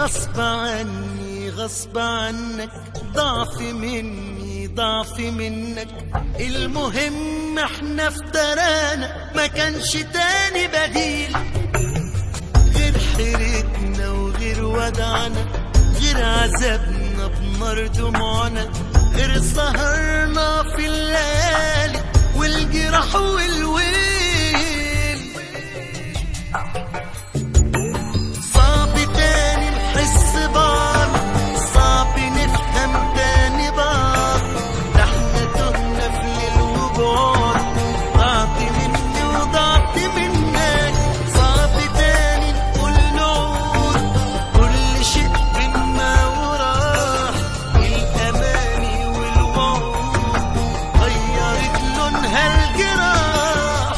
غصب عني غصب عنك، ضعف مني ضعف منك. المهم احنا افترانا، ما كانش تاني بديل غير حيرتنا وغير ودعنا، غير عذابنا بنار دموعنا، غير سهرنا في الليالي والجراح والويل. صعب تاني نحس بعض، صعب نفهم تاني بعض، ده احنا تهنا في ليل وبعد، ضعت مني وضعت منك. صعب تاني نقول نعود، كل شيء بينا وراح، الأماني والوعود غيرت لونها الجراح.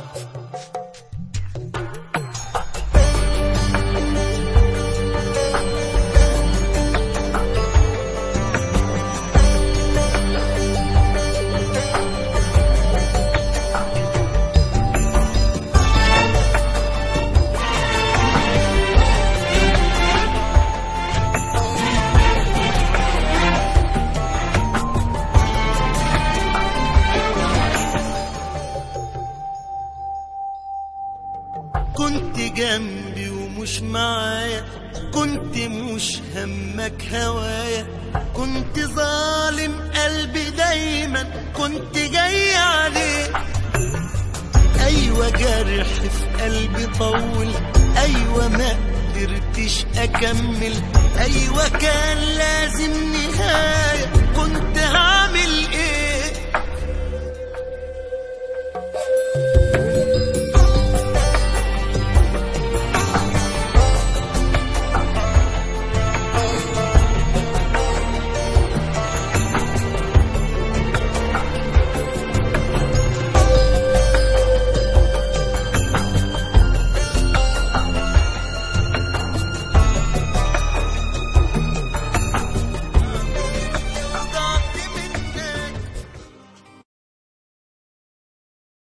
كنت جنبي ومش معايا، كنت مش همك هوايا، كنت ظالم قلبي دايما، كنت جاي عليك. ايوه جرح في قلبي طول، ايوه ما قدرتش اكمل، ايوه كان لازم نهاية، كنت هعمل ايه؟